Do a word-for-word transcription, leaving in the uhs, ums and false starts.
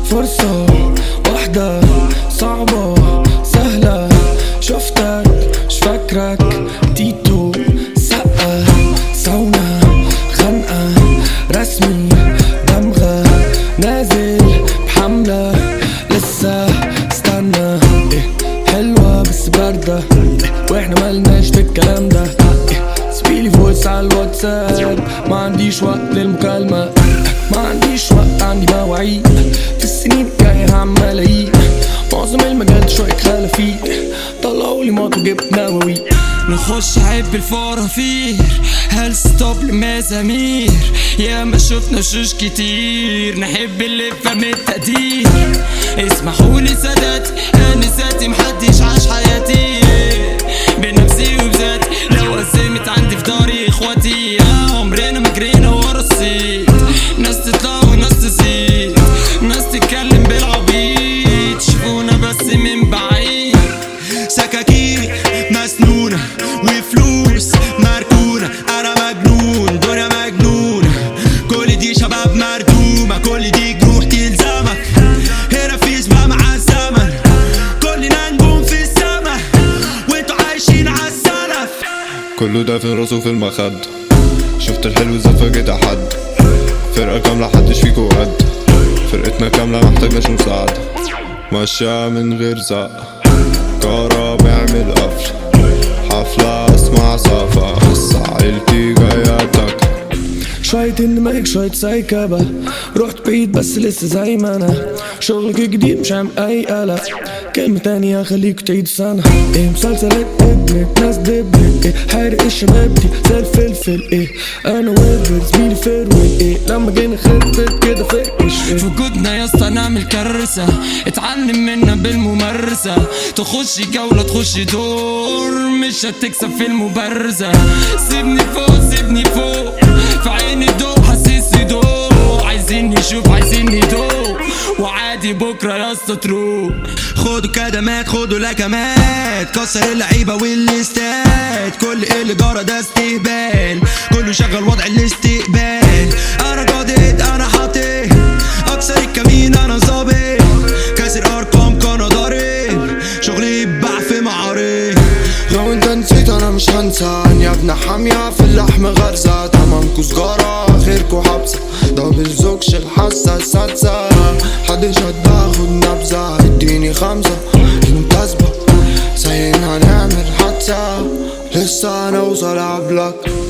فرصة واحدة صعبة سهلة، شفتك مش فاكرك تيتو سقة سونا خنقة رسمي دمغة نازل بحملة لسه استنى إيه حلوة بس باردة إيه واحنا ملناش في الكلام ده إيه سبيلي فويس على الواتساب ما عنديش وقت للمكالمة إيه ما عنديش وقت عندي مواعيد في السنين الجاية هعمل ملايين معظم المجال شوية خلفي طلعولي مطو جبت نووي نخش عيب الفرافير هل ستوب لمزامير يا ما شفنا شوش كتير نحب اللي فهم التقدير اسمحولي ساداتي انا ذاتي محدش عاش حياتي بنفسي وبذاتي لو قسمت عندي في داري اخواتي عمرنا ما جرينا ورا الصيت ناس تطلع وناس تزيد ناس تتكلم بالعبيط شوفونا بس من بعيد سكاكين مسنونة وفلوس مركونة أنا مجنون دنيا مجنونة كل دي شباب مردومة كل دي جروح تلزمك هنا في سباق مع الزمن كلنا نجوم في السما وانتوا عايشين عالسلف كله ده في راسه في المخد شفت الحلو زفجت حد فرقة كاملة حدش فيكو قد فرقتنا كاملة محتاجاش مساعدة ماشية من غير زق كهرب اعمل قفل حفلة اسمع صفا قصة عيلتي جاية تاكل شوية اندماج شوية سايكابة رحت بعيد بس لسه زي ما انا شغلك جديد مش عامل اي قلق كلمة تانية خليك تعيد سنة ايه مسلسلات ابنك ناس دبلت ايه حارق الشباب دي زي الفلفل ايه انا ويبر زميلي فروي ايه لما جينا خربت كده فرقش ايه في وجودنا يا اسطى نعمل كرسة اتعلم منا بالممارسة تخش جولة تخش دور مش هتكسب في المبارزة سيبني فوق سيبني فوق في عيني الضوء حسسني ضوء عايزين نشوف عايزين ندوق وعادي بكرة يا اسطى تروق خدوا كدمات خدوا لكمات كسر اللعيبة والاستاد كل اللي جرى ده استهبال كله شغل وضع الاستقبال انا جادد انا حاطط اكسر الكمين انا ظابط كاسر ارقام كان ضارب شغلي باع في معارف لو انت نسيت انا مش هنسى يا ابن حامية في اللحم غرزة تمامكو سجارة خيركو حبسة دبل زوجش الحاسة السادسة حدش هتاخد نبذة اديني خمسة منتسبة سايين هنعمل حادثة لسه هنوصل قبلك